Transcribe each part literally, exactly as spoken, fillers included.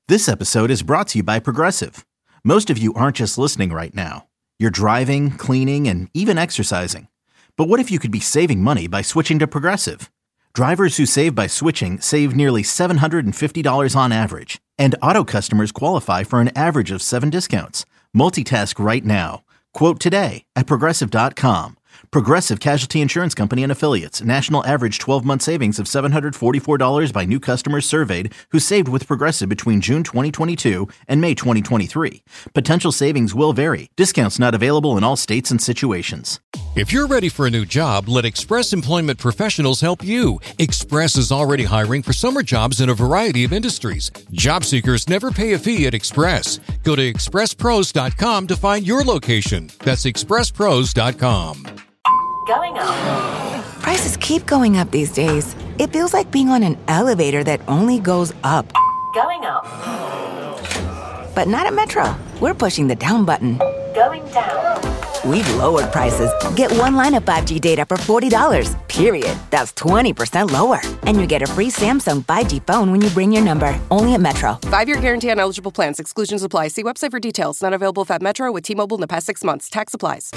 This episode is brought to you by Progressive. Most of you aren't just listening right now. You're driving, cleaning, and even exercising. But what if you could be saving money by switching to Progressive? Drivers who save by switching save nearly seven hundred fifty dollars on average. And auto customers qualify for an average of seven discounts. Multitask right now. Quote today at Progressive dot com. Progressive Casualty Insurance Company and Affiliates. National average twelve-month savings of seven hundred forty-four dollars by new customers surveyed who saved with Progressive between June twenty twenty-two and May twenty twenty-three. Potential savings will vary. Discounts not available in all states and situations. If you're ready for a new job, let Express Employment Professionals help you. Express is already hiring for summer jobs in a variety of industries. Job seekers never pay a fee at Express. Go to express pros dot com to find your location. That's express pros dot com. Going up. Prices keep going up these days. It feels like being on an elevator that only goes up. Going up. But not at Metro. We're pushing the down button. Going down. We've lowered prices. Get one line of five G data for forty dollars, period. That's twenty percent lower. And you get a free Samsung five G phone when you bring your number. Only at Metro. Five-year guarantee on eligible plans. Exclusions apply. See website for details. Not available if at Metro with T-Mobile in the past six months. Tax applies.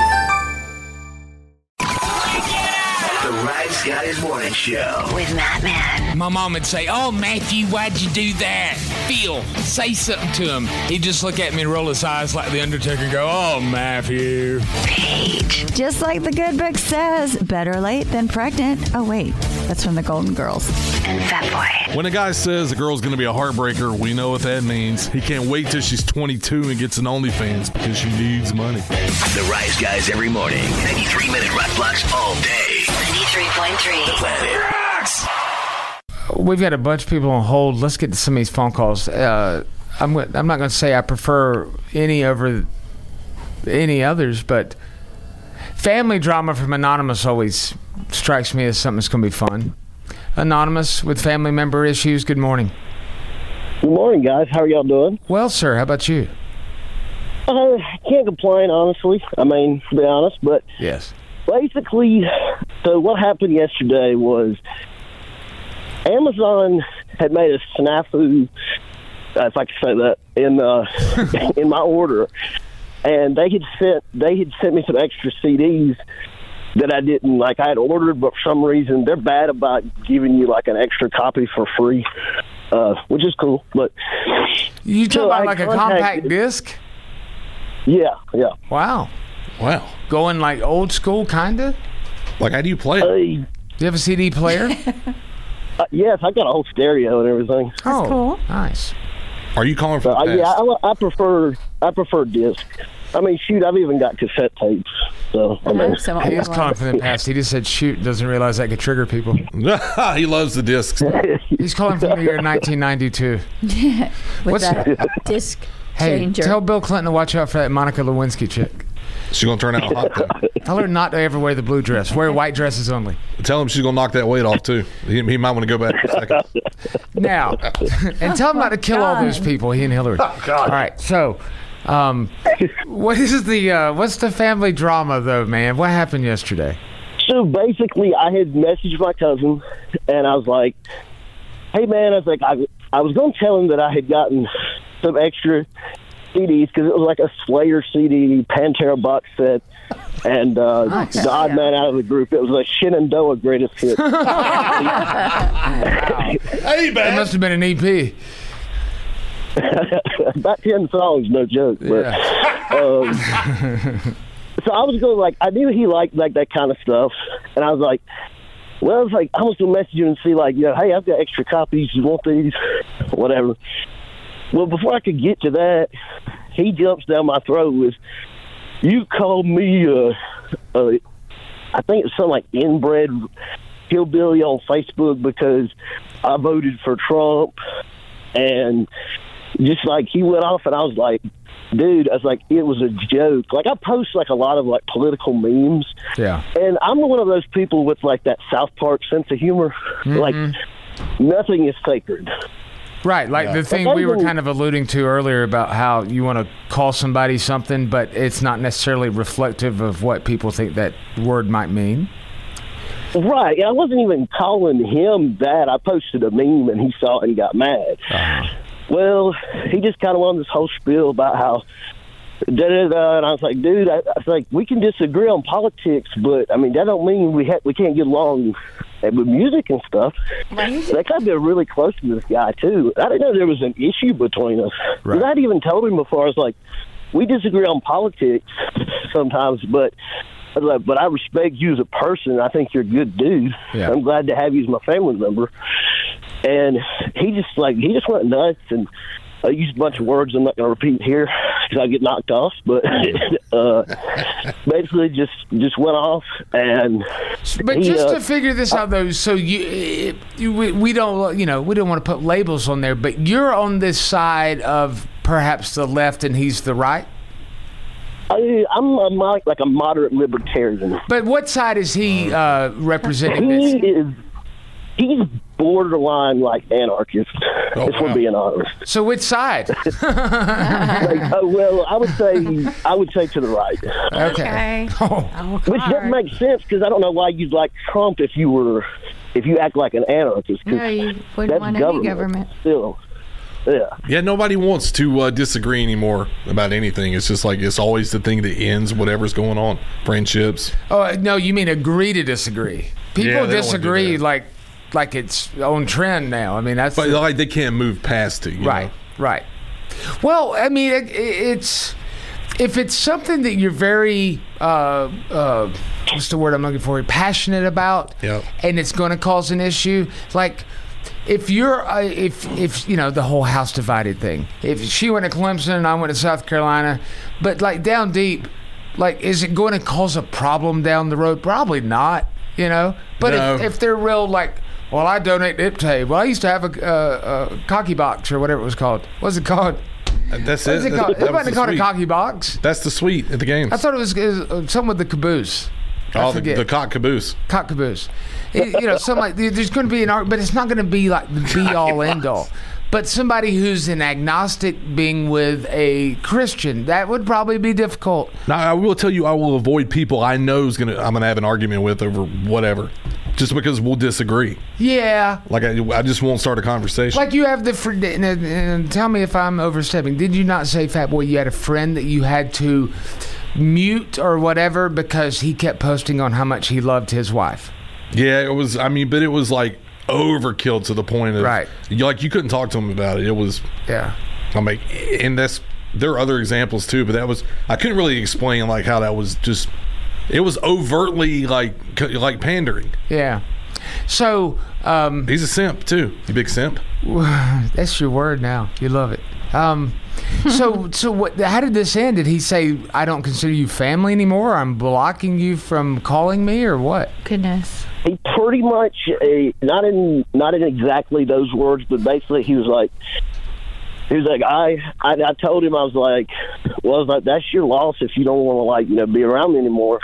The Rise Guys Morning Show With Matt Man. My mom would say, "Oh, Matthew, why'd you do that? Phil, say something to him." He'd just look at me and roll his eyes like the Undertaker and go, "Oh, Matthew." Paige. Just like the good book says, better late than pregnant. Oh, wait, that's from the Golden Girls. And Fat Boy. When a guy says a girl's going to be a heartbreaker, we know what that means. He can't wait till she's twenty-two and gets an OnlyFans because she needs money. The Rise Guys every morning. ninety-three minute rock blocks all day. ninety-three point three. The Planet Rocks. We've got a bunch of people on hold. Let's get to some of these phone calls. Uh, I'm I'm not going to say I prefer any over any others, but family drama from Anonymous always strikes me as something that's going to be fun. Anonymous with family member issues. Good morning. Good morning, guys. How are y'all doing? Well, sir. How about you? Uh, can't complain, honestly. I mean, to be honest, but yes. Basically, so what happened yesterday was Amazon had made a snafu, if I can say that, in uh, in my order, and they had sent they had sent me some extra C Ds that I didn't like. I had ordered, but for some reason they're bad about giving you like an extra copy for free, uh, which is cool. But you talking so about I like a contacted, compact disc? Yeah, yeah. Wow. Wow. Going like old school, kind of? Like, how do you play it? Uh, do you have a C D player? uh, yes, I got a whole stereo and everything. That's oh, cool. Nice. Are you calling from Uh, the past? yeah, I, I prefer I prefer disc. I mean, shoot, I've even got cassette tapes. So I mean, So He is calling from the past. He just said shoot, doesn't realize that could trigger people. He loves the discs. He's calling from the year nineteen ninety-two. With What's- that disc Hey, changer. tell Bill Clinton to watch out for that Monica Lewinsky chick. She's going to turn out hot, though. Tell her not to ever wear the blue dress. Wear white dresses only. Tell him she's going to knock that weight off, too. He, he might want to go back for a second. Now, and tell him not to kill all those people, he and Hillary. Oh, God. All right, so um, what is the uh, what's the family drama, though, man? What happened yesterday? So basically, I had messaged my cousin, and I was like, "Hey, man," I was like, I, I was going to tell him that I had gotten some extra C Ds because it was like a Slayer C D, Pantera box set, and uh, Nice. the odd man out of the group. It was a Shenandoah greatest hit. Hey, It man. must have been an E P. About ten songs, no joke. But, Yeah. um, so I was going like, I knew he liked like that kind of stuff, and I was like, well, I was like, I was going to message you and see like, you know, hey, I've got extra copies. You want these? Whatever. Well, before I could get to that, he jumps down my throat with, you called me, uh, uh, I think it's something like inbred hillbilly on Facebook because I voted for Trump. And just like he went off, and I was like, dude, I was like, it was a joke. Like I post like a lot of like political memes. Yeah. And I'm one of those people with like that South Park sense of humor. Mm-hmm. Like nothing is sacred. Right, like Yeah. the thing Like, we were even- kind of alluding to earlier about how you want to call somebody something, but it's not necessarily reflective of what people think that word might mean. Right. I wasn't even calling him that. I posted a meme and he saw it and got mad. Uh-huh. well, he just kind of went on this whole spiel about how, da da da, and I was like, dude, I, I was like, we can disagree on politics, but I mean that don't mean we ha- we can't get along with music and stuff. Right. They kind of been really close to this guy too. I didn't know there was an issue between us. Right. I'd even told him before. I was like, we disagree on politics sometimes, but. But I respect you as a person. I think you're a good dude. Yeah. I'm glad to have you as my family member. And he just like he just went nuts, and I used a bunch of words I'm not going to repeat here because I get knocked off. But uh, basically, just just went off. And but he, just uh, to figure this out, though, so you, you we, we don't you know we don't want to put labels on there, but you're on this side of perhaps the left, and he's the right. I, I'm a, like a moderate libertarian. But what side is he uh, representing? He this? is. He's borderline like anarchist. Oh, if wow. we're being honest. So which side? like, uh, well, I would say I would say to the right. Okay. Oh. Which doesn't make sense because I don't know why you'd like Trump if you were if you act like an anarchist. No, you wouldn't want government, any government. Still. Yeah. Yeah, nobody wants to uh, disagree anymore about anything. It's just like it's always the thing that ends whatever's going on. Friendships. Oh, no, you mean agree to disagree. People Yeah, they don't wanna do disagree that. like like it's on trend now. I mean, that's But like they can't move past it. You right, know? right. Well, I mean, it, it's if it's something that you're very uh, uh, what's the word I'm looking for? Passionate about, Yep. and it's going to cause an issue, like. If you're, uh, if if you know the whole house divided thing. If she went to Clemson and I went to South Carolina, but like down deep, like is it going to cause a problem down the road? Probably not. You know. But No. if, if they're real, like, well, I donate to Iptay. Well, I used to have a, uh, a cocky box or whatever it was called. What's it called? That's What's it. it called? That- It that was wasn't the called a suite. cocky box. That's the suite at the games. I thought it was, it was something with the caboose. I Oh, the, forget. the cock caboose. Cock caboose. It, you know, something like there's going to be an art, but it's not going to be like the be all end all. But somebody who's an agnostic being with a Christian, that would probably be difficult. Now, I will tell you, I will avoid people I know is gonna I'm gonna have an argument with over whatever, just because we'll disagree. Yeah. Like I, I just won't start a conversation. Like you have the friend, and, and tell me if I'm overstepping. Did you not say, Fat Boy, you had a friend that you had to mute or whatever because he kept posting on how much he loved his wife? Yeah, it was. I mean, but it was like overkill to the point of right. You, like you couldn't talk to him about it. It was. Yeah. I mean, and that's there are other examples too, but that was I couldn't really explain like how that was just. It was overtly like like pandering. Yeah. So um, he's a simp too. You big simp. That's your word now. You love it. Um, so so what? How did this end? Did he say I don't consider you family anymore? I'm blocking you from calling me, or what? Goodness. He pretty much uh, not in not in exactly those words, but basically he was like. He was like, I, I, I told him, I was like, well, I was like, that's your loss if you don't want to, like, you know, be around me anymore.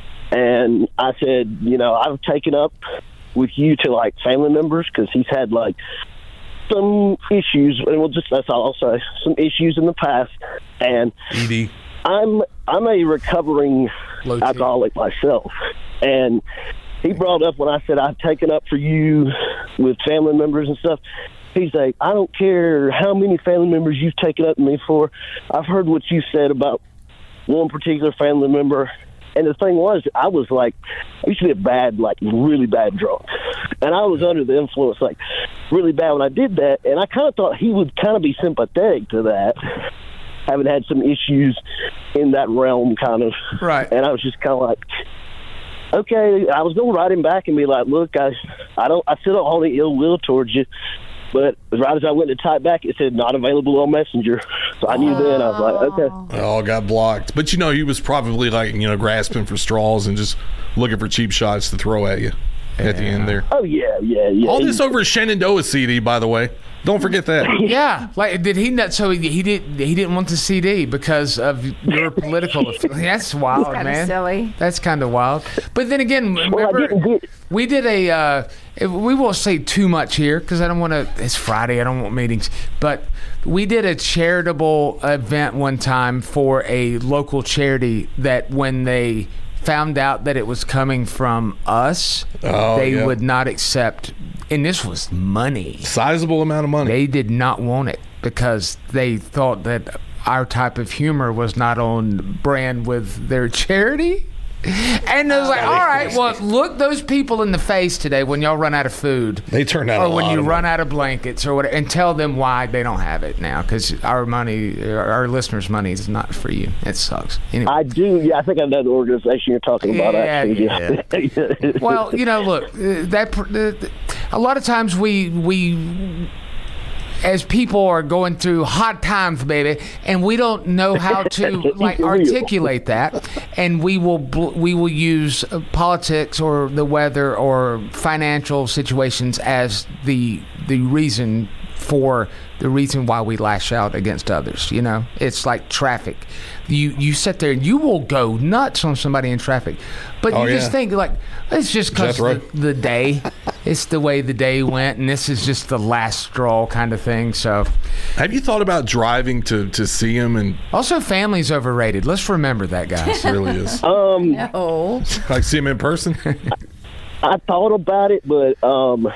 And I said, you know, I've taken up with you to, like, family members because he's had, like, some issues, and we'll just, that's all I'll say, some issues in the past. And E D. I'm, I'm a recovering Low alcoholic myself. And he brought up when I said I've taken up for you with family members and stuff. He's like, I don't care how many family members you've taken up to me for. I've heard what you said about one particular family member. And the thing was, I was like, I used to be a bad, like really bad drunk. And I was under the influence, like really bad when I did that. And I kind of thought he would kind of be sympathetic to that, having had some issues in that realm kind of. Right. And I was just kind of like, okay, I was going to write him back and be like, look, I, I don't, I still don't hold any ill will towards you. But right as I went to type back, it said not available on Messenger. So I knew oh. then. I was like, okay. Oh, got blocked. But, you know, he was probably like, you know, grasping for straws and just looking for cheap shots to throw at you yeah. at the end there. Oh, yeah, yeah, yeah. All this over a Shenandoah C D, by the way. Don't forget that. Yeah, like did he not? So he, he did. He didn't want the C D because of your political. That's wild, That's man. Silly. That's kind of wild. But then again, remember well, we did a. Uh, we won't say too much here because I don't want to. It's Friday. I don't want meetings. But we did a charitable event one time for a local charity that when they found out that it was coming from us, oh, they yeah. would not accept. And this was money. Sizable amount of money. They did not want it. because they thought that our type of humor was not on brand with their charity. And I was like, all right, well, look those people in the face today when y'all run out of food. They turn out Or a when lot you of run money. out of blankets or whatever, and tell them why they don't have it now, because our money, our listeners' money is not for you. It sucks. Anyway. I do. Yeah, I think I know the organization you're talking about. Yeah, actually, yeah. Well, you know, look, uh, that uh, a lot of times we we as people are going through hard times, baby, and we don't know how to like articulate that, and we will bl- we will use uh, politics or the weather or financial situations as the the reason for the reason why we lash out against others. You know, it's like traffic. You you sit there and you will go nuts on somebody in traffic, but Oh, you yeah. just think like it's just because Jethro. the, the day, it's the way the day went, and this is just the last straw kind of thing. So, have you thought about driving to to see him? And also, family's overrated. Let's remember that, guys. it really is. Um, no. Like see him in person. I thought about it, but um,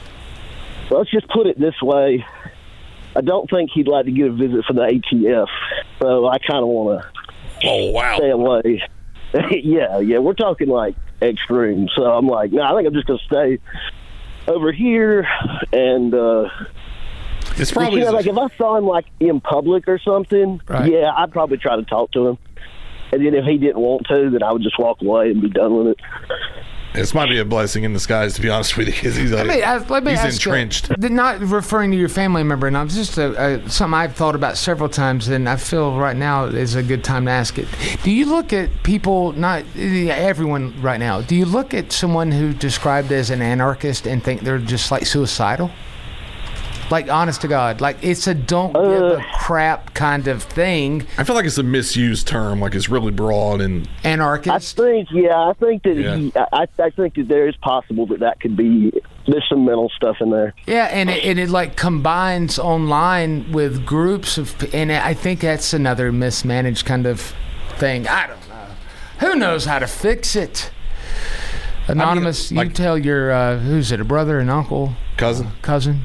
let's just put it this way. I don't think he'd like to get a visit from the A T F, so I kind of want to oh, wow. stay away. yeah, yeah, we're talking like extreme. So I'm like, no, I think I'm just going to stay over here. And uh, it's probably you know, like if I saw him like in public or something, Right. yeah, I'd probably try to talk to him. And then if he didn't want to, then I would just walk away and be done with it. This might be a blessing in disguise, to be honest with you, because he's like, Let me, ask- let me he's ask you, entrenched. not referring to your family member, and I'm just a, a, something I've thought about several times, and I feel right now is a good time to ask it. Do you look at people, not everyone right now, do you look at someone who described as an anarchist and think they're just like suicidal? Like, honest to God, like it's a don't give a crap kind of thing. I feel like it's a misused term. Like it's really broad and Anarchist. I think, yeah, I think that Yeah. he, I, I think that there is possible that that could be. There's some mental stuff in there. Yeah, and it, and it like combines online with groups of, and I think that's another mismanaged kind of thing. I don't know. Who knows how to fix it? Anonymous, like- you tell your uh, who's it? A brother, an uncle, cousin. cousin,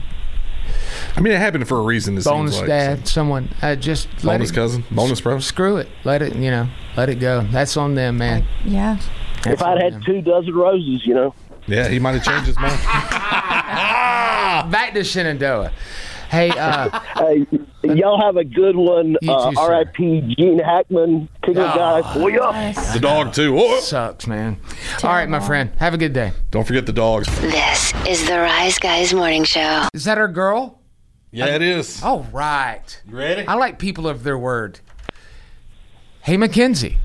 I mean, it happened for a reason. It bonus seems like dad, someone. Uh, just let bonus it, cousin, bonus bro. Screw it. Let it. You know. Let it go. That's on them, man. Yeah. That's If I'd on had them. two dozen roses, you know. Yeah, he might have changed his mind. Back to Shenandoah. Hey, uh, Hey, y'all have a good one. You Uh, too, sir. R I P Gene Hackman, King of Guys. Boy, up. The dog too. Oh, sucks, man. All right, my friend. Have a good day. don't forget the dogs. This is the Rise Guys Morning Show. Is that our girl? Yeah, it is. All right. You ready? I like people of their word. Hey, Mackenzie.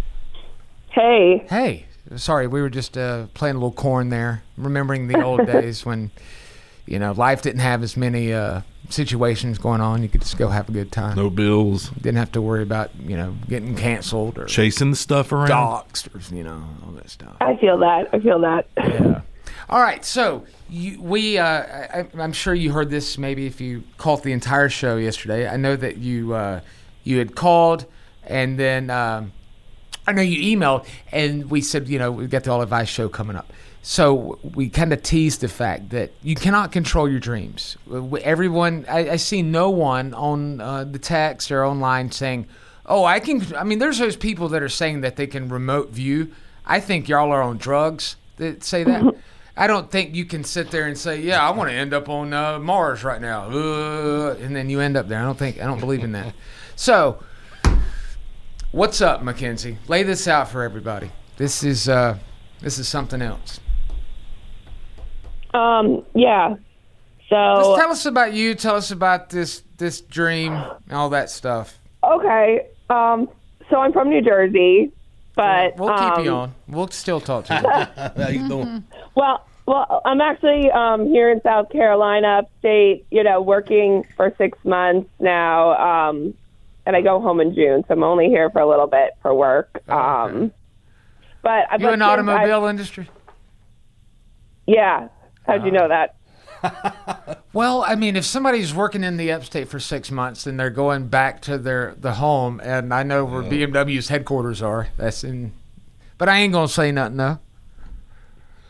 Hey. Hey. Sorry, we were just uh, playing a little corn there, remembering the old days when, you know, life didn't have as many uh, situations going on. You could just go have a good time. No bills. Didn't have to worry about, you know, getting canceled or Chasing the stuff around. doxed or, you know, all that stuff. I feel that. I feel that. Yeah. All right, so you, we, uh, I, I'm sure you heard this maybe if you caught the entire show yesterday. I know that you uh, you had called, and then um, I know you emailed, and we said, you know, we've got the All Advice show coming up. So we kind of teased the fact that you cannot control your dreams. Everyone, I, I see no one on uh, the text or online saying, oh, I can, I mean, there's those people that are saying that they can remote view. I think y'all are on drugs that say that. I don't think you can sit there and say, yeah, I want to end up on uh, Mars right now. Uh, and then you end up there. I don't think, I don't believe in that. So, what's up, Mackenzie? Lay this out for everybody. This is, uh, this is something else. Um, yeah. So Just tell us about you. Tell us about this, this dream and all that stuff. okay. Um, so I'm from New Jersey, but We'll keep um, you on. We'll still talk to you. How you doing? Well, well, I'm actually um, here in South Carolina, upstate. You know, working for six months now, um, and I go home in June, so I'm only here for a little bit for work. Oh, okay. Um, but You but in since automobile I- industry? Yeah. How'd you know that? Well, I mean, if somebody's working in the upstate for six months and they're going back to their the home, and I know where B M W's headquarters are, that's in. But I ain't gonna say nothing though.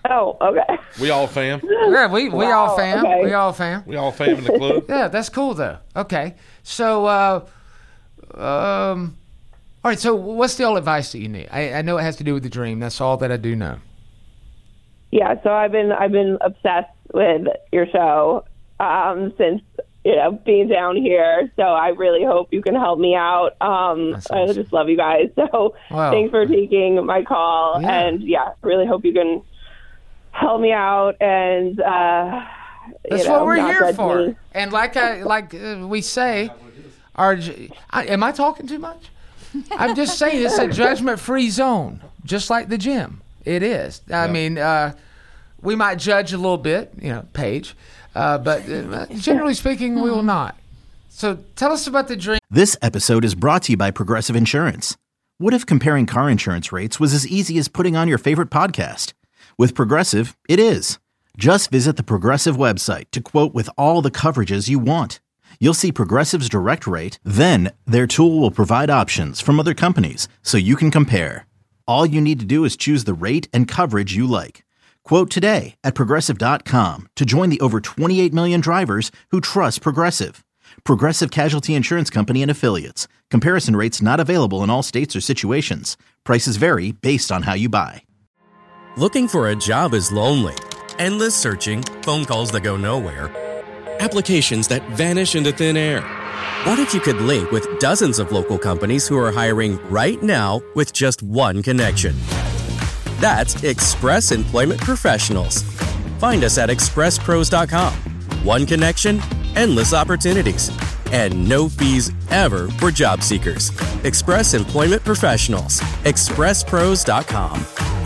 Oh, okay. We all fam. Yeah, we, we Wow, all fam. okay. We all fam. We all fam in the club. Yeah, that's cool though. Okay, so uh, um, all right. So what's the old advice that you need? I, I know it has to do with the dream. That's all that I do know. Yeah, so I've been I've been obsessed with your show um, since you know being down here. So I really hope you can help me out. Um, That's awesome. I just love you guys. So Wow. thanks for taking my call, Yeah. and yeah, really hope you can help me out. And uh, That's you know, what we're not here judge for. me. And like I like uh, we say, our j- I, am I talking too much? I'm just saying it's a judgment-free zone, just like the gym. It is. I mean, uh, we might judge a little bit, you know, Paige, uh, but uh, generally speaking, we will not. So tell us about the dream. This episode is brought to you by Progressive Insurance. What if comparing car insurance rates was as easy as putting on your favorite podcast? With Progressive, it is. Just visit the Progressive website to quote with all the coverages you want. You'll see Progressive's direct rate, then their tool will provide options from other companies so you can compare. All you need to do is choose the rate and coverage you like. Quote today at Progressive dot com to join the over twenty-eight million drivers who trust Progressive. Progressive Casualty Insurance Company and Affiliates. Comparison rates not available in all states or situations. Prices vary based on how you buy. Looking for a job is lonely. Endless searching, phone calls that go nowhere, applications that vanish into thin air. What if you could link with dozens of local companies who are hiring right now with just one connection? That's Express Employment Professionals. Find us at express pros dot com. One connection, endless opportunities, and no fees ever for job seekers. Express Employment Professionals. express pros dot com.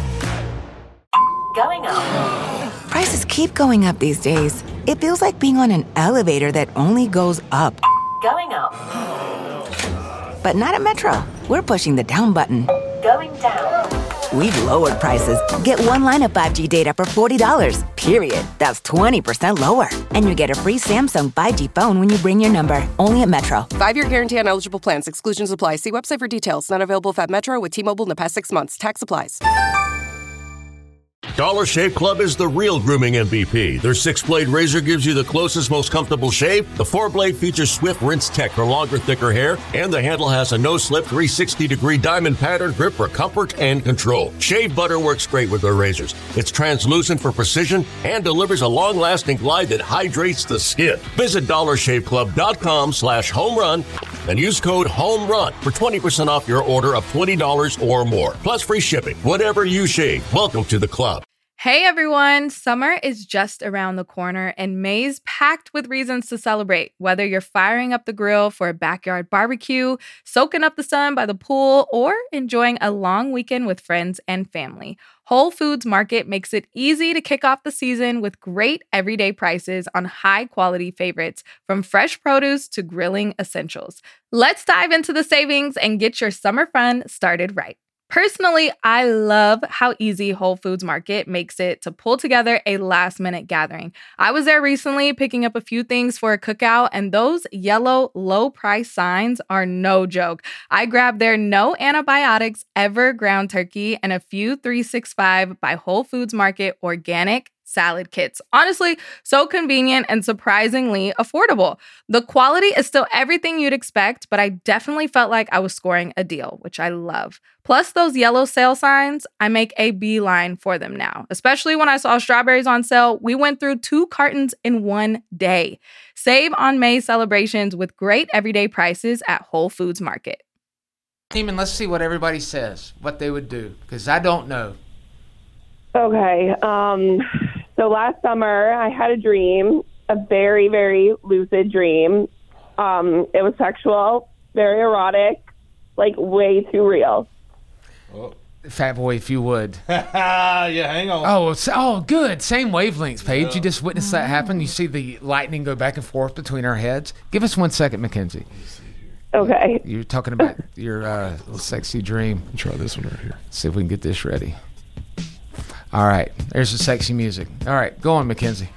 Going up. Prices keep going up these days. It feels like being on an elevator that only goes up. Going up. But not at Metro. We're pushing the down button. Going down. We've lowered prices. Get one line of five G data for forty dollars, period. That's twenty percent lower. And you get a free Samsung five G phone when you bring your number. Only at Metro. Five-year guarantee on eligible plans. Exclusions apply. See website for details. Not available if at Metro with T-Mobile in the past six months. Tax applies. Dollar Shave Club is the real grooming M V P. Their six-blade razor gives you the closest, most comfortable shave. The four-blade features swift rinse tech for longer, thicker hair. And the handle has a no-slip three hundred sixty degree diamond pattern grip for comfort and control. Shave butter works great with their razors. It's translucent for precision and delivers a long-lasting glide that hydrates the skin. Visit dollar shave club dot com slash home run and use code HOMERUN for twenty percent off your order of twenty dollars or more. Plus free shipping. Whatever you shave, welcome to the club. Hey everyone, summer is just around the corner and May's packed with reasons to celebrate. Whether you're firing up the grill for a backyard barbecue, soaking up the sun by the pool, or enjoying a long weekend with friends and family, Whole Foods Market makes it easy to kick off the season with great everyday prices on high-quality favorites, from fresh produce to grilling essentials. Let's dive into the savings and get your summer fun started right. Personally, I love how easy Whole Foods Market makes it to pull together a last-minute gathering. I was there recently picking up a few things for a cookout, and those yellow low-price signs are no joke. I grabbed their no antibiotics ever ground turkey and a few three sixty-five by Whole Foods Market organic salad kits. Honestly, so convenient and surprisingly affordable. The quality is still everything you'd expect, but I definitely felt like I was scoring a deal, which I love. Plus those yellow sale signs, I make a beeline for them now. Especially when I saw strawberries on sale, we went through two cartons in one day. Save on May celebrations with great everyday prices at Whole Foods Market. Even let's see what everybody says, what they would do, because I don't know. Okay. Um, so last summer, I had a dream, a very, very lucid dream. Um, it was sexual, very erotic, like way too real. Oh. Fat boy, if you would. yeah, hang on. Oh, it's, oh, good. Same wavelengths, Paige. Yeah. You just witnessed that happen. You see the lightning go back and forth between our heads. Give us one second, Mackenzie. Okay. You're talking about your uh, sexy dream. Try this one right here. Let's see if we can get this ready. All right. There's the sexy music. All right. Go on, Mackenzie.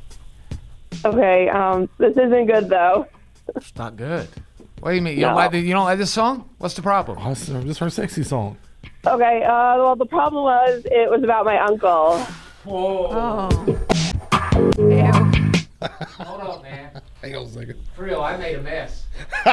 Okay. Um, this isn't good, though. It's not good. What do you mean? You, No. don't, like the, you don't like this song? What's the problem? Oh, this is our sexy song. Okay. Uh, well, the problem was it was about my uncle. Whoa. Oh. Ew. Hold on, man. Hang on a second. For real, I made a mess.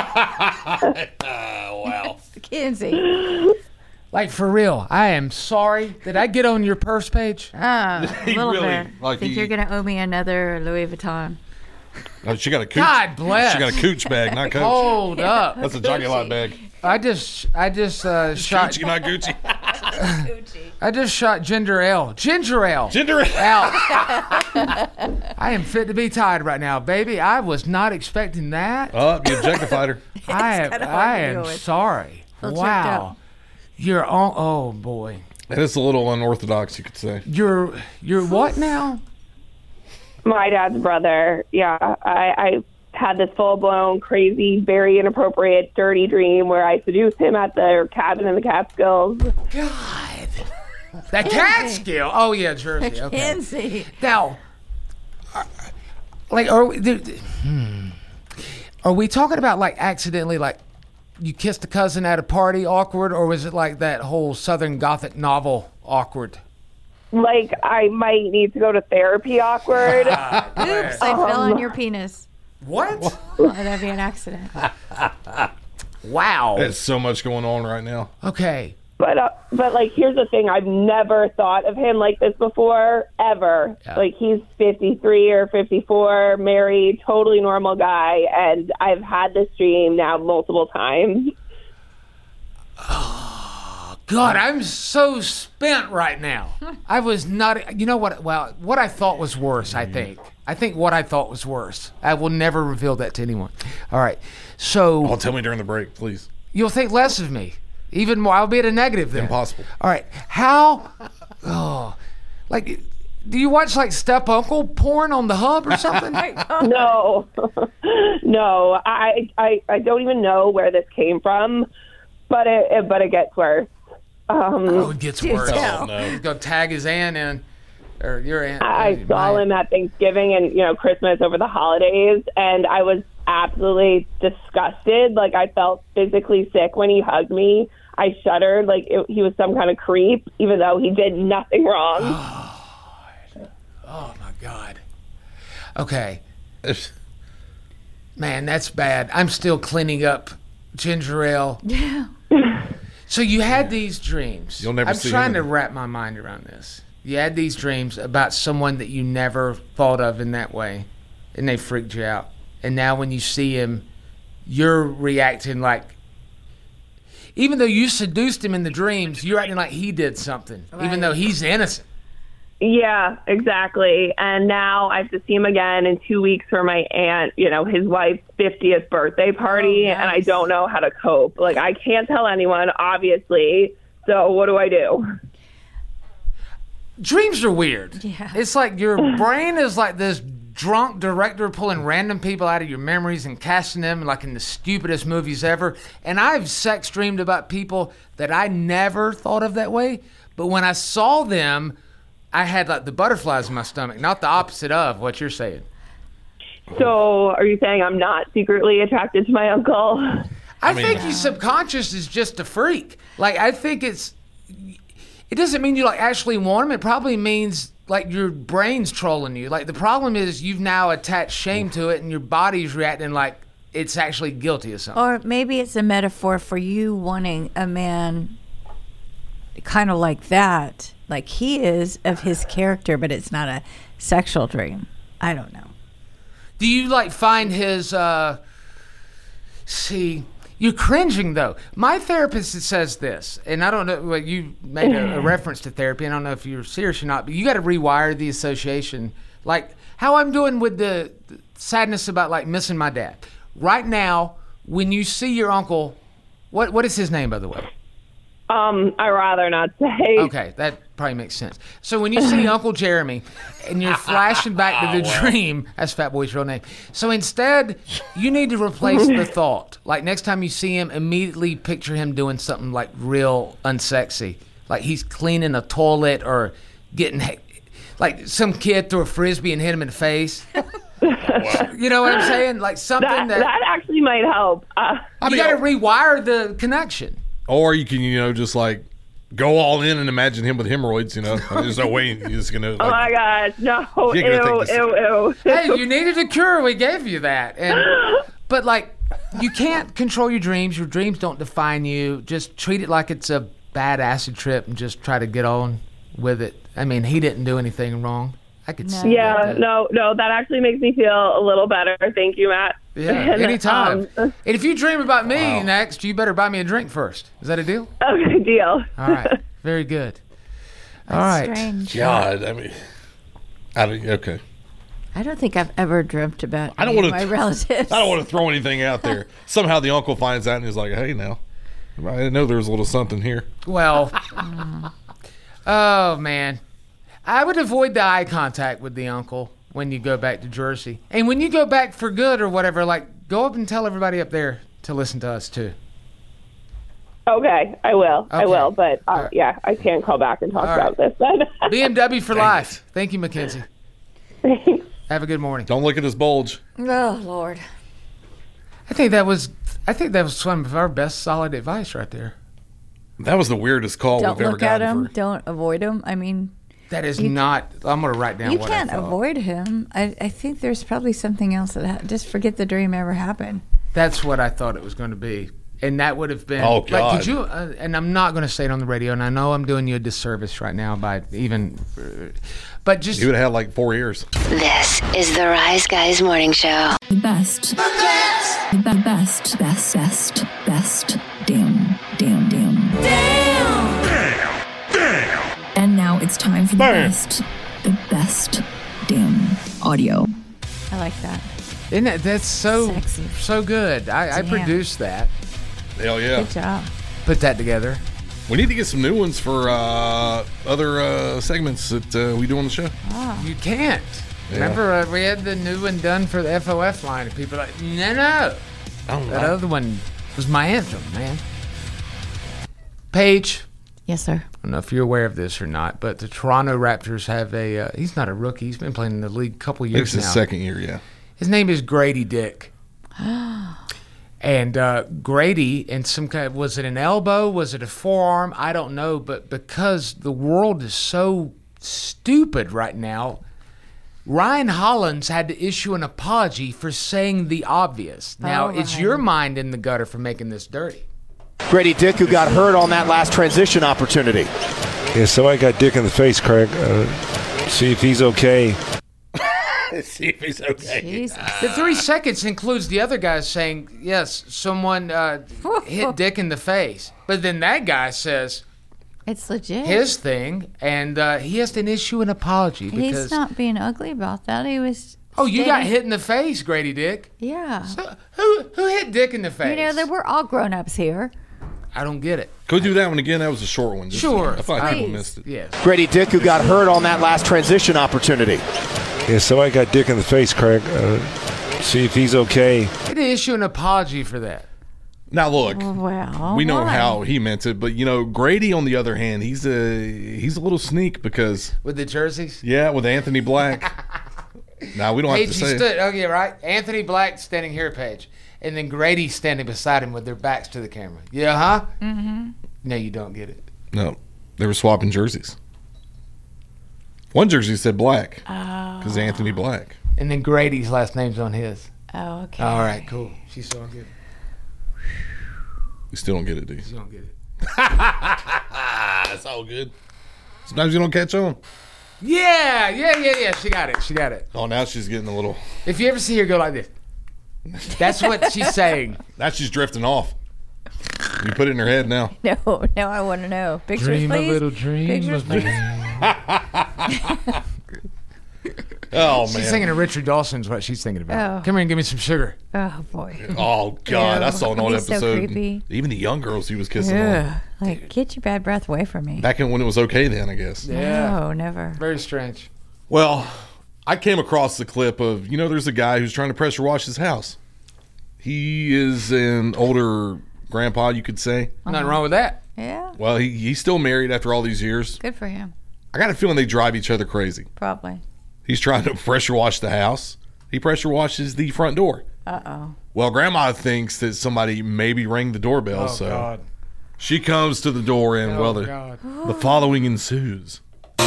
Oh, wow. Kinsey. Like, for real, I am sorry. Did I get on your purse page? Uh, a He little really, bit. like, I think he- you're going to owe me another Louis Vuitton. Oh, she got a cooch. God bless. She got a cooch bag, not coach. Hold up. That's a Johnny Lot bag. I just, I just uh, shot. Gucci, not Gucci. I just shot ginger ale. Ginger ale. Ginger ale. Out. I am fit to be tied right now, baby. I was not expecting that. Oh, you objectified her. I am, kinda hard I to am deal with. sorry. Feel checked Wow. out. You're on. Oh boy. It's a little unorthodox, you could say. You're, you're what now? My dad's brother. Yeah, I, I had this full-blown, crazy, very inappropriate, dirty dream where I seduced him at their cabin in the Catskills. God. That Catskill. Oh yeah, Jersey. Okay. Kinsey. Now, are- like, are we? There, hmm. Are we talking about like accidentally, like you kissed a cousin at a party, awkward, or was it like that whole Southern Gothic novel, awkward? Like, I might need to go to therapy awkward. Oops, I fell on your penis. What? Oh, that'd be an accident. Wow. There's so much going on right now. Okay. But, uh, but like, here's the thing. I've never thought of him like this before, ever. Yeah. Like, he's fifty-three or fifty-four, married, totally normal guy, and I've had this dream now multiple times. God, I'm so spent right now. I was not, you know what? Well, what I thought was worse, I think. I think what I thought was worse. I will never reveal that to anyone. All right. So. Oh, tell me during the break, please. You'll think less of me. Even more. I'll be at a negative then. Impossible. All right. How, oh, like, do you watch like Step Uncle porn on the hub or something? No, no, I, I, I don't even know where this came from, but it, it but it gets worse. Um, Oh, it gets worse. tell. Oh, no. Go tag his aunt in, or your aunt. I saw him at Thanksgiving and, you know, Christmas over the holidays, and I was absolutely disgusted. Like, I felt physically sick when he hugged me. I shuddered like it, he was some kind of creep, even though he did nothing wrong. Oh my God. Okay. Man, that's bad. I'm still cleaning up ginger ale. Yeah. So you had these dreams. You'll never I'm see trying him. to wrap my mind around this. You had these dreams about someone that you never thought of in that way, and they freaked you out. And now when you see him, you're reacting like, even though you seduced him in the dreams, you're acting like he did something, even Right. though he's innocent. Yeah, exactly. And now I have to see him again in two weeks for my aunt, you know, his wife's fiftieth birthday party, Oh, and I nice. don't know how to cope. Like, I can't tell anyone, obviously. So what do I do? Dreams are weird. Yeah. It's like your brain is like this drunk director pulling random people out of your memories and casting them like in the stupidest movies ever. And I've sex dreamed about people that I never thought of that way. But when I saw them, I had like the butterflies in my stomach, not the opposite of what you're saying. So are you saying I'm not secretly attracted to my uncle? I, think your subconscious is just a freak. Like, I think it's, it doesn't mean you like actually want him. It probably means like your brain's trolling you. Like, the problem is you've now attached shame to it and your body's reacting like it's actually guilty of something. Or maybe it's a metaphor for you wanting a man kind of like that, like he is of his character, but it's not a sexual dream. I don't know. Do you like find his, uh, see, you're cringing though. My therapist says this, and I don't know, well, you made a, a reference to therapy, and I don't know if you're serious or not, but you got to rewire the association. Like how I'm doing with the, the sadness about like missing my dad. Right now, when you see your uncle, what what is his name, by the way? Um, I'd rather not say. Okay, that probably makes sense. So when you see Uncle Jeremy and you're flashing back to the dream, that's Fat Boy's real name. So instead, you need to replace the thought. Like next time you see him, immediately picture him doing something like real unsexy. Like he's cleaning a toilet or getting, like some kid threw a Frisbee and hit him in the face. You know what I'm saying? Like something That, that, that actually might help. Uh, you got to rewire the connection. Or you can, you know, just like go all in and imagine him with hemorrhoids. You know, there's no way he's gonna. Like, oh my gosh, no! Ew, You're gonna take ew, ew. Hey, you needed a cure. We gave you that. And but like, you can't control your dreams. Your dreams don't define you. Just treat it like it's a bad acid trip and just try to get on with it. I mean, he didn't do anything wrong. I could see Yeah, that. no, no, that actually makes me feel a little better. Thank you, Matt. Yeah, And, anytime. um, and if you dream about me next, you better buy me a drink first. Is that a deal? Okay, deal. All right. Very good. All right. strange. God, I mean, I don't, okay. I don't think I've ever dreamt about I don't any of want my to. relatives. I don't want to throw anything out there. Somehow the uncle finds out and he's like, "Hey, now, I didn't know there was a little something here." Well, oh, man. I would avoid the eye contact with the uncle when you go back to Jersey. And when you go back for good or whatever, like, go up and tell everybody up there to listen to us, too. Okay, I will. I Okay. will. But uh, yeah, I can't call back and talk All about right. this then. B M W for life. Thank you, Mackenzie. Have a good morning. Don't look at his bulge. Oh, Lord. I think that was I think that was some of our best solid advice right there. That was the weirdest call Don't we've ever look at gotten. him. For, Don't avoid him. I mean, That is You- not I'm going to write down you what can't I thought. avoid him. I, I think there's probably something else that ha- just forget the dream ever happened. That's what I thought it was going to be. And that would have been Oh, like God. could you uh, and I'm not going to say it on the radio, and I know I'm doing you a disservice right now by even uh, but just he would have had like four ears. This is the Rise Guys Morning Show. The best. The best. The be- best. Best. Best. Best. Damn. Damn. Damn. Damn. Damn. Damn. And now it's time for the best. The best. Damn audio. I like that. Isn't it? That's so Sexy. so good. I, I Damn. produced that. Hell yeah. Good job. Put that together. We need to get some new ones for uh, other uh, segments that uh, we do on the show. Oh. You can't. Yeah. Remember, uh, we had the new one done for the F O F line, and people are like, no, no. Oh, That wow. other one was my anthem, man. Paige, Yes, sir. I don't know if you're aware of this or not, but the Toronto Raptors have a, uh, he's not a rookie. He's been playing in the league a couple I think years it's his now. second year, yeah. His name is Grady Dick. And uh, Grady, and some kind of, was it an elbow? Was it a forearm? I don't know. But because the world is so stupid right now, Ryan Hollins had to issue an apology for saying the obvious. Now, Oh, it's Ryan. your mind in the gutter for making this dirty. Grady Dick, who got hurt on that last transition opportunity. Yeah, somebody got Dick in the face, Craig. Uh, see if he's okay. See if he's okay. The three seconds includes the other guys saying, yes, someone uh, hit Dick in the face. But then that guy says It's legit. his thing, and uh, he has to issue an apology because. He's not being ugly about that. He was. Oh, you got stating- hit in the face, Grady Dick. Yeah. Who who hit Dick in the face? You know, there were all grown ups here. I don't get it. Could we do that one again? That was a short one. Just- Sure. I thought people Please. missed it. Yes. Grady Dick, who got hurt on that last transition opportunity. Yeah, somebody got Dick in the face, Craig. Uh, see if he's okay. He had to issue an apology for that. Now look, Well, we know why? how he meant it, but you know, Grady on the other hand, he's a he's a little sneak because With the jerseys? yeah, with Anthony Black. Now we don't Paige, have to he say. stood, okay, right? Anthony Black standing here, Paige. And then Grady standing beside him with their backs to the camera. Yeah, huh? Mm-hmm. No, you don't get it. No, they were swapping jerseys. One jersey said Black Oh. because Anthony Black. And then Grady's last name's on his. Oh, okay. All right, cool. She's so good. We still don't get it, do you? She don't get it. That's all good. Sometimes you don't catch on. Yeah, yeah, yeah, yeah. She got it. She got it. Oh, now she's getting a little. If you ever see her go like this, that's what she's saying. Now she's drifting off. You put it in her head now. No, now I want to know. Pictures, Dream a please. little dream Pictures, of please. Oh She's man. singing a Richard Dawson's what she's thinking about. Oh. Come here and give me some sugar. Oh boy. Oh God, I Ew. saw an old He's so episode. creepy. Even the young girls he was kissing on. Ugh. Like, get your bad breath away from me. Back in when it was okay then, I guess. No, never. Very strange. Well, I came across the clip of, you know, there's a guy who's trying to pressure wash his house. He is an older grandpa, you could say. Nothing wrong with that. Yeah. Well, he, he's still married after all these years. Good for him. I got a feeling they drive each other crazy. Probably. He's trying to pressure wash the house. He pressure washes the front door. Uh oh. Well, grandma thinks that somebody maybe rang the doorbell. Oh, so God. She comes to the door, and Oh, well, the, God. the following ensues.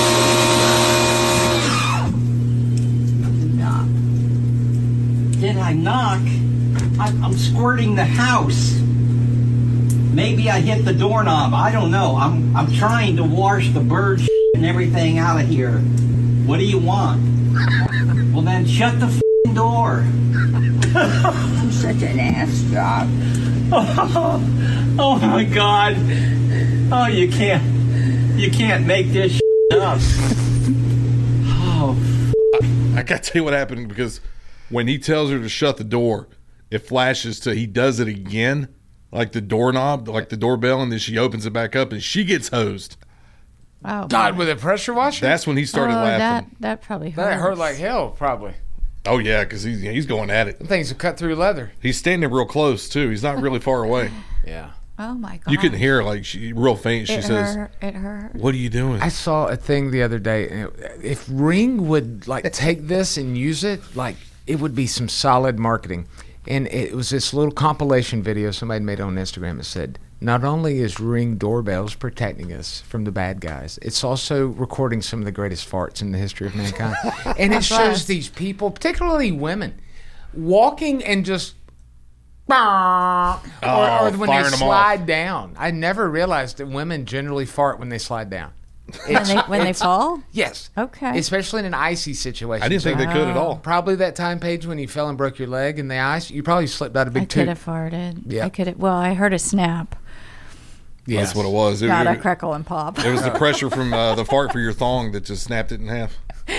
Did I knock? I, I'm squirting the house. Maybe I hit the doorknob. I don't know. I'm I'm trying to wash the bird and everything out of here. What do you want? Well, then shut the f***ing door. Such an ass job. Oh, oh my God. Oh, you can't. You can't make this up. Oh. I, I got to tell you what happened, because when he tells her to shut the door, it flashes to he does it again, like the doorknob, like the doorbell, and then she opens it back up and she gets hosed. Wow. God, with a pressure washer? That's when he started oh, laughing. That, that probably hurt. That hurt like hell, probably. Oh, yeah, because he's, he's going at it. Them things will cut through leather. He's standing real close, too. He's not really far away. Yeah. Oh, my God. You can hear her, like, she real faint. She it says, hurt. It hurt. what are you doing? I saw a thing the other day. And it- if Ring would, like, take this and use it, like, it would be some solid marketing. And it was this little compilation video somebody made on Instagram. It said, not only is Ring doorbells protecting us from the bad guys, it's also recording some of the greatest farts in the history of mankind. And it shows these people, particularly women, walking and just... or, Oh, or when they firing them slide off. down. I never realized that women generally fart when they slide down. When they, when they It's- fall? Yes. Okay. Especially in an icy situation. I didn't think they could at all. Probably that time, Paige, when you fell and broke your leg in the ice, you probably slipped out a big I tube. could have farted. Yeah. I could have. Well, I heard a snap. Yes. That's what it was. It, Not it, a crackle and pop. it was the pressure from uh, the fart for your thong that just snapped it in half.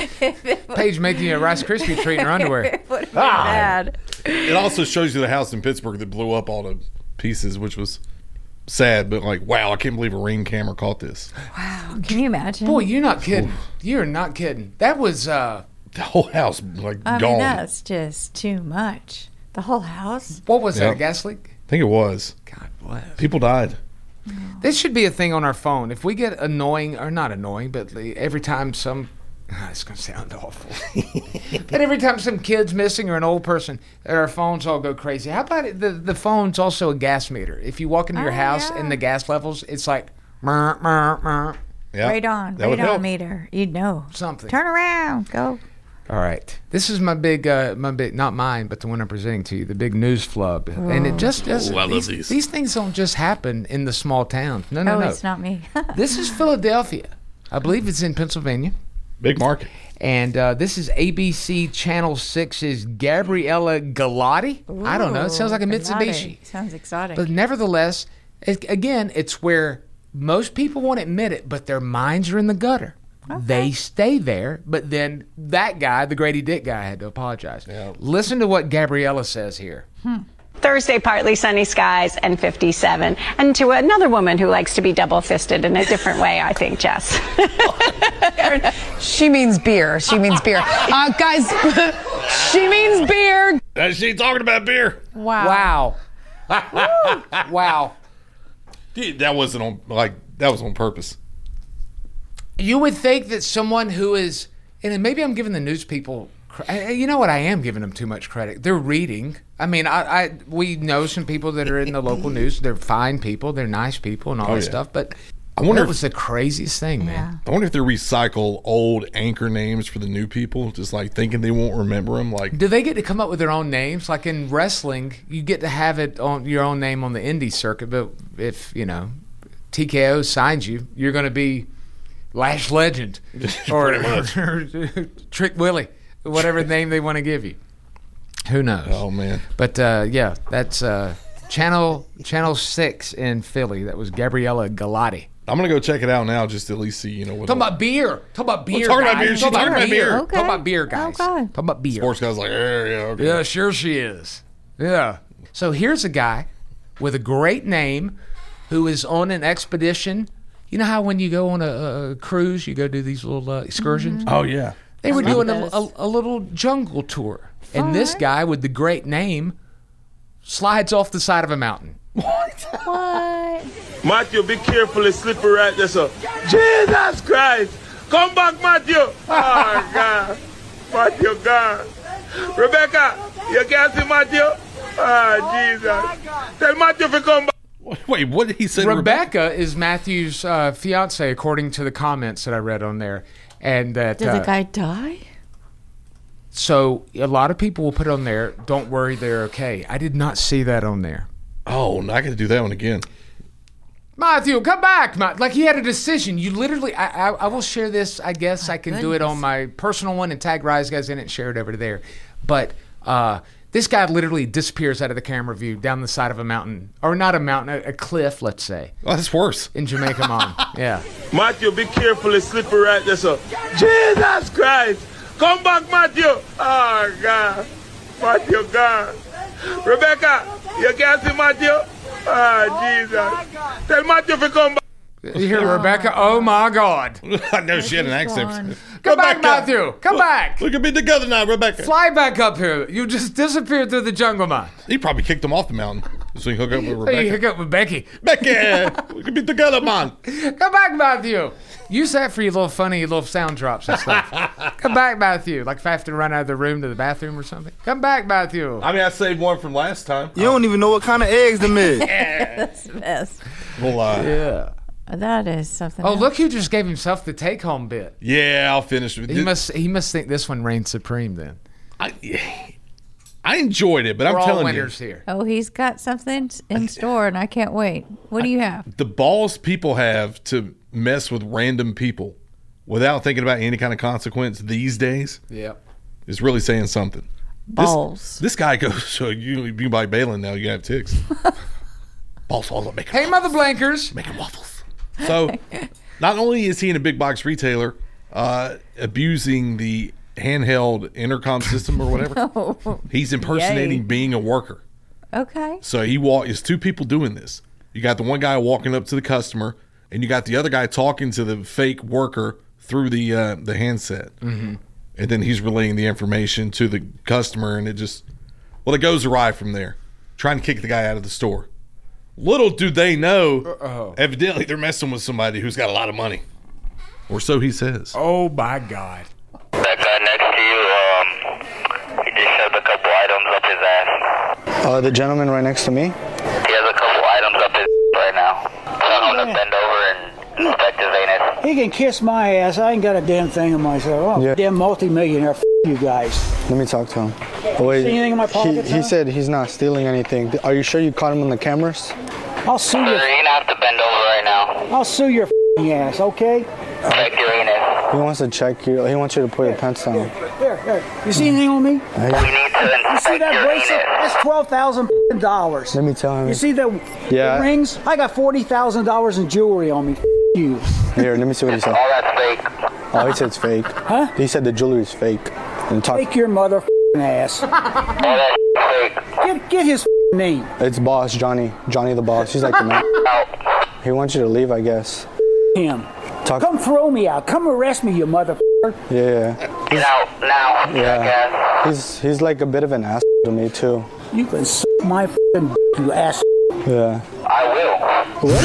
Paige making you a Rice Krispie treat in her underwear. It would have been Ah. bad. It also shows you the house in Pittsburgh that blew up all the pieces, which was sad, but like, wow, I can't believe a Ring camera caught this. Wow. Can you imagine? Boy, you're not kidding. You're not kidding. That was, uh, The whole house, like, I gone. mean, that's just too much. The whole house? what was that, Yep. a gas leak? I think it was. God bless. People died. This should be a thing on our phone. If we get annoying, or not annoying, but every time some, it's going to sound awful, but every time some kid's missing or an old person, our phones all go crazy. How about it, the, the phone's also a gas meter? If you walk into your Oh, house yeah. and the gas levels, it's like, mer, mer, mer. Yeah, Right on. that would Right on help. meter. You'd know. Something. Turn around. Go. All right. This is my big, uh, my big, not mine, but the one I'm presenting to you, the big news flub. And it just doesn't, Oh, I love these, these. these things don't just happen in the small towns. No, no, oh, no. it's not me. This is Philadelphia. I believe it's in Pennsylvania. Big market. And uh, this is A B C Channel six's Gabriella Galati. I don't know. It sounds like a Ooh, Mitsubishi. exotic. Sounds exotic. But nevertheless, it, again, it's where most people won't admit it, but their minds are in the gutter. They stay there, but then that guy, the Grady Dick guy, had to apologize. Listen to what Gabriella says here. Thursday, partly sunny skies and fifty-seven. And to another woman who likes to be double-fisted in a different way, I think, Jess. She means beer. She means beer. Uh, guys, she means beer. Uh, she ain't talking about beer. Wow. Wow. Wow. Dude, that wasn't on, like, that was on purpose. You would think that someone who is, and maybe I'm giving the news people, cre- you know what? I am giving them too much credit. They're reading. I mean, I, I we know some people that are in the local news. They're fine people. They're nice people and all Oh, that yeah. stuff. But I wonder that if- was the craziest thing, man. I wonder if they recycle old anchor names for the new people, just like thinking they won't remember them. Like, Do they get to come up with their own names? Like in wrestling, you get to have it on your own name on the indie circuit. But if you know T K O signs you, you're going to be Lash Legend or, Pretty much. or Trick Willie, whatever name they want to give you. Who knows? Oh man! But uh, yeah, that's uh, channel channel six in Philly. That was Gabriella Galati. I'm gonna go check it out now, just to at least see, you know, what. Talking about beer. Talking about beer. talking about guys. beer. She's talking about beer. Okay. Talking about beer, guys. Okay. Talking about beer. Sports guys like, yeah, yeah, okay. Yeah, sure she is. Yeah. So here's a guy with a great name who is on an expedition. You know how when you go on a, a cruise, you go do these little uh, excursions? Oh yeah. They were I love doing a, those. a, a little jungle tour. And this guy with the great name slides off the side of a mountain. What? Matthew, be careful, it's slippery right there, so. Jesus Christ! Come back, Matthew! Oh, God. Matthew, God. Rebecca, you can't see Matthew? Oh, Jesus. Tell Matthew to come back. Wait, what did he say? Rebecca, Rebecca? is Matthew's uh, fiance, according to the comments that I read on there. And that Did uh, the guy die? So a lot of people will put on there, don't worry, they're okay. I did not see that on there. Oh, I got to do that one again. Matthew, come back. Ma-. Like, he had a decision. You literally, I, I, I will share this. I guess My I can goodness. do it on my personal one and tag Rise Guys in it and share it over there. But uh, this guy literally disappears out of the camera view down the side of a mountain. Or not a mountain, a, a cliff, let's say. Oh, that's worse. In Jamaica, Mom. Yeah. Matthew, be careful, it's slippery right there, so. Jesus Christ! Come back, Matthew! Oh, God. Matthew, God. Rebecca, you can't see Matthew? Oh, Jesus. Tell Matthew to come back. You hear Rebecca? Oh, my God. I know she had an accent. Come back, Rebecca. Matthew. Come back. We can be together now, Rebecca. Fly back up here. You just disappeared through the jungle, man. He probably kicked him off the mountain so he hook up with Hey, Rebecca. hook up with Becky. Becky, we can be together, man. Come back, Matthew. Use that for your little funny little sound drops and stuff. Come back, Matthew. Like if I have to run out of the room to the bathroom or something. Come back, Matthew. I mean, I saved one from last time. You don't even know what kind of eggs them is. That's the best. Well, uh, Yeah. That is something. Oh, else. look who just gave himself the take-home bit. yeah, I'll finish with He this. must he must think this one reigns supreme then. I, I enjoyed it, but We're I'm all telling winners you, here. Oh, he's got something in store, and I can't wait. What do you have? the balls people have to mess with random people without thinking about any kind of consequence these days Yep. is really saying something. Balls. This, this guy goes, so you you buy Balin now, you have ticks. balls, balls, making Hey, Mother Blankers. making waffles. So, not only is he in a big box retailer uh, abusing the handheld intercom system or whatever, Oh, he's impersonating yay. being a worker. Okay. So he walk. It's two people doing this. You got the one guy walking up to the customer, and you got the other guy talking to the fake worker through the uh, the handset, Mm-hmm. and then he's relaying the information to the customer, and it just well, it goes awry from there. Trying to kick the guy out of the store. Little do they know, Uh-oh. evidently they're messing with somebody who's got a lot of money, or so he says. Oh, my God. That guy next to you, um, he just shoved a couple items up his ass. Uh, the gentleman right next to me? He has a couple items up his right now. Tell him to bend over and inspect his anus. He can kiss my ass. I ain't got a damn thing in myself. Oh, Yeah. damn multimillionaire. F- you guys. Let me talk to him. Oh, wait. See anything in my he, pockets, he huh? said he's not stealing anything. Are you sure you caught him on the cameras? I'll sue Sir, you. you're gonna have to bend over right now. I'll sue your f***ing ass, okay? Check your anus. He wants to check you. He wants you to put your pants down. Here, here. You see anything on me? Hey, We need to You see inspect that your bracelet? anus. That's twelve thousand dollars. let me tell him. You see the, Yeah. the rings? I got forty thousand dollars in jewelry on me. F- you. Here, let me see what he said. All that's fake. Oh, he said it's fake. Huh? He said the jewelry's fake. And talk. Take your mother f***ing ass. All that's fake. Get, get his f***ing name. It's boss Johnny. Johnny the boss. He's like the man. Out. He wants you to leave, I guess. Him. Talk. Come throw me out. Come arrest me, you mother. Yeah. Get out now, Yeah. jackass. He's he's like a bit of an ass to me too. You can suck my f***ing d- you ass. Yeah. I will.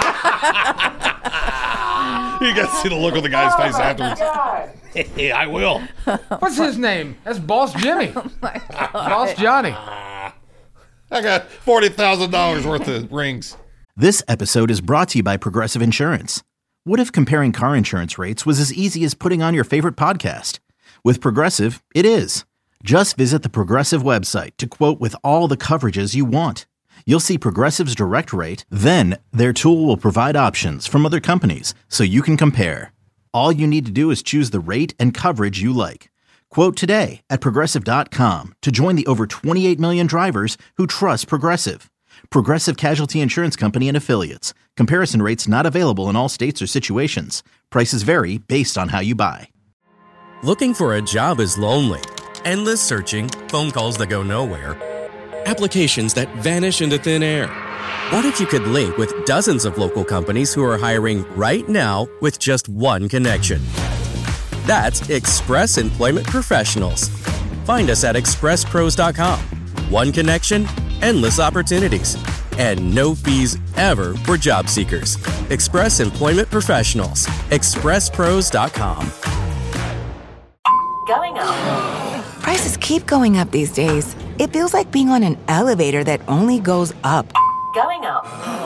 You got to see the look on the guy's face afterwards. Yeah, I will. What's his name? That's Boss Jimmy. Oh my God. Boss Johnny. I got forty thousand dollars worth of rings. This episode is brought to you by Progressive Insurance. What if comparing car insurance rates was as easy as putting on your favorite podcast? With Progressive, it is. Just visit the Progressive website to quote with all the coverages you want. You'll see Progressive's direct rate, then their tool will provide options from other companies so you can compare. All you need to do is choose the rate and coverage you like. Quote today at Progressive dot com to join the over twenty-eight million drivers who trust Progressive. Progressive Casualty Insurance Company and Affiliates. Comparison rates not available in all states or situations. Prices vary based on how you buy. Looking for a job is lonely. Endless searching, phone calls that go nowhere, applications that vanish into thin air. What if you could link with dozens of local companies who are hiring right now with just one connection? That's Express Employment Professionals. Find us at express pros dot com. One connection, endless opportunities, and no fees ever for job seekers. Express Employment Professionals. express pros dot com. Going up. Prices keep going up these days. It feels like being on an elevator that only goes up. Going up.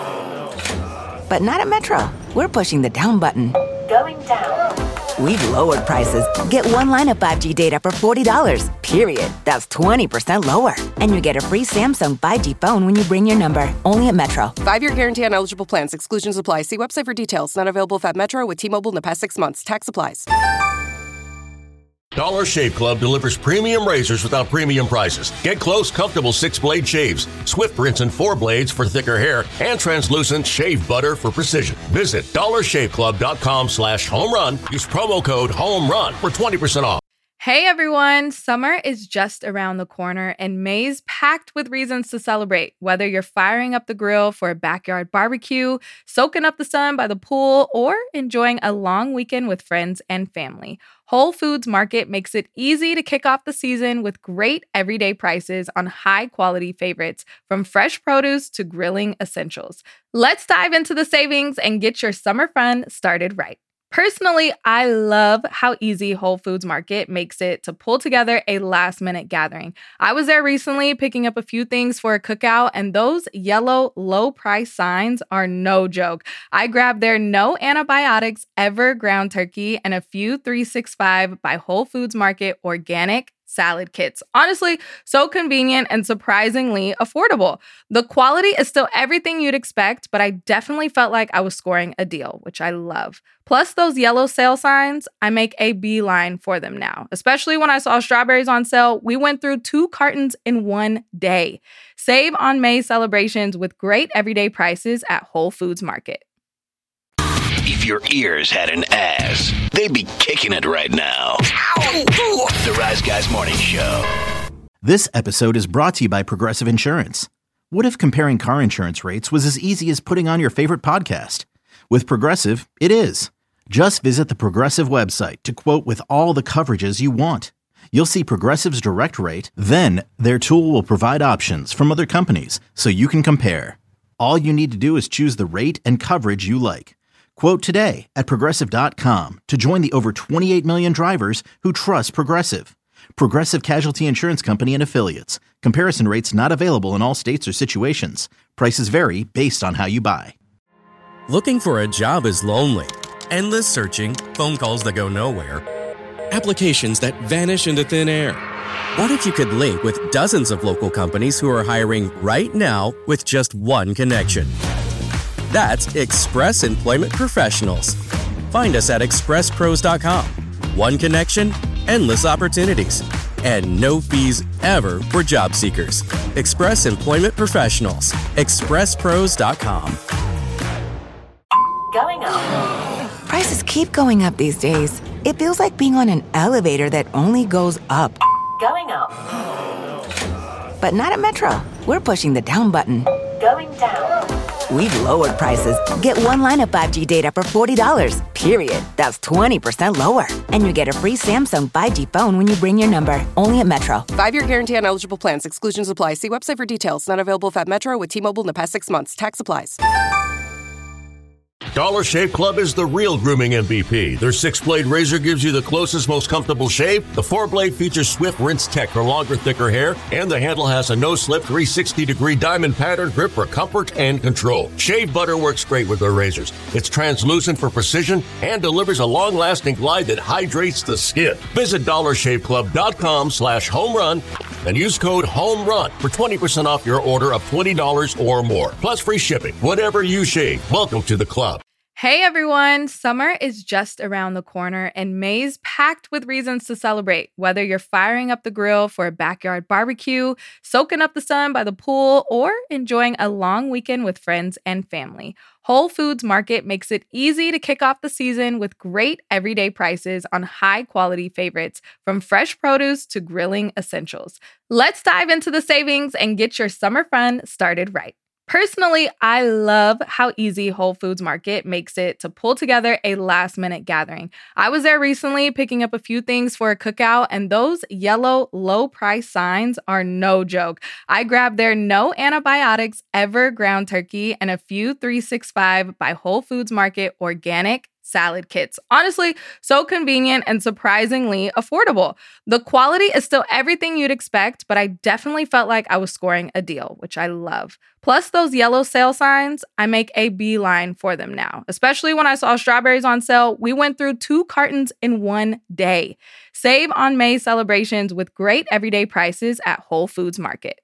But not at Metro. We're pushing the down button. Going down. We've lowered prices. Get one line of five G data for forty dollars, period. That's twenty percent lower. And you get a free Samsung five G phone when you bring your number. Only at Metro. Five-year guarantee on eligible plans. Exclusions apply. See website for details. Not available at Metro with T-Mobile in the past six months. Tax applies. Dollar Shave Club delivers premium razors without premium prices. Get close, comfortable six-blade shaves, swift rinse and four blades for thicker hair, and translucent shave butter for precision. Visit dollarshaveclub.com slash home run. Use promo code HOMERUN for twenty percent off. Hey everyone, summer is just around the corner and May's packed with reasons to celebrate. Whether you're firing up the grill for a backyard barbecue, soaking up the sun by the pool, or enjoying a long weekend with friends and family, Whole Foods Market makes it easy to kick off the season with great everyday prices on high-quality favorites, from fresh produce to grilling essentials. Let's dive into the savings and get your summer fun started right. Personally, I love how easy Whole Foods Market makes it to pull together a last-minute gathering. I was there recently picking up a few things for a cookout, and those yellow low-price signs are no joke. I grabbed their no antibiotics ever ground turkey and a few three sixty-five by Whole Foods Market organic salad kits. Honestly, so convenient and surprisingly affordable. The quality is still everything you'd expect, but I definitely felt like I was scoring a deal, which I love. Plus those yellow sale signs, I make a beeline for them now. Especially when I saw strawberries on sale, we went through two cartons in one day. Save on May celebrations with great everyday prices at Whole Foods Market. If your ears had an ass, they'd be kicking it right now. The Rise Guys Morning Show. This episode is brought to you by Progressive Insurance. What if comparing car insurance rates was as easy as putting on your favorite podcast? With Progressive, it is. Just visit the Progressive website to quote with all the coverages you want. You'll see Progressive's direct rate, then their tool will provide options from other companies so you can compare. All you need to do is choose the rate and coverage you like. Quote today at Progressive dot com to join the over twenty-eight million drivers who trust Progressive. Progressive Casualty Insurance Company and Affiliates. Comparison rates not available in all states or situations. Prices vary based on how you buy. Looking for a job is lonely. Endless searching, phone calls that go nowhere, applications that vanish into thin air. What if you could link with dozens of local companies who are hiring right now with just one connection? That's Express Employment Professionals. Find us at express pros dot com. One connection, endless opportunities, and no fees ever for job seekers. Express Employment Professionals. express pros dot com. Going up. Prices keep going up these days. It feels like being on an elevator that only goes up. Going up. But not at Metro. We're pushing the down button. Going down. We've lowered prices. Get one line of five G data for forty dollars, period. That's twenty percent lower. And you get a free Samsung five G phone when you bring your number. Only at Metro. Five-year guarantee on eligible plans. Exclusions apply. See website for details. Not available at Metro with T-Mobile in the past six months. Tax applies. Dollar Shave Club is the real grooming M V P. Their six-blade razor gives you the closest, most comfortable shave. The four-blade features swift rinse tech for longer, thicker hair. And the handle has a no-slip three sixty degree diamond pattern grip for comfort and control. Shave butter works great with their razors. It's translucent for precision and delivers a long-lasting glide that hydrates the skin. Visit dollarshaveclub.com slash home run and use code HOMERUN for twenty percent off your order of twenty dollars or more. Plus free shipping. Whatever you shave, welcome to the club. Hey everyone, summer is just around the corner and May's packed with reasons to celebrate. Whether you're firing up the grill for a backyard barbecue, soaking up the sun by the pool, or enjoying a long weekend with friends and family, Whole Foods Market makes it easy to kick off the season with great everyday prices on high-quality favorites, from fresh produce to grilling essentials. Let's dive into the savings and get your summer fun started right. Personally, I love how easy Whole Foods Market makes it to pull together a last-minute gathering. I was there recently picking up a few things for a cookout, and those yellow low-price signs are no joke. I grabbed their no antibiotics ever ground turkey and a few three sixty-five by Whole Foods Market organic salad kits. Honestly, so convenient and surprisingly affordable. The quality is still everything you'd expect, but I definitely felt like I was scoring a deal, which I love. Plus those yellow sale signs, I make a beeline for them now. Especially when I saw strawberries on sale, we went through two cartons in one day. Save on May's celebrations with great everyday prices at Whole Foods Market.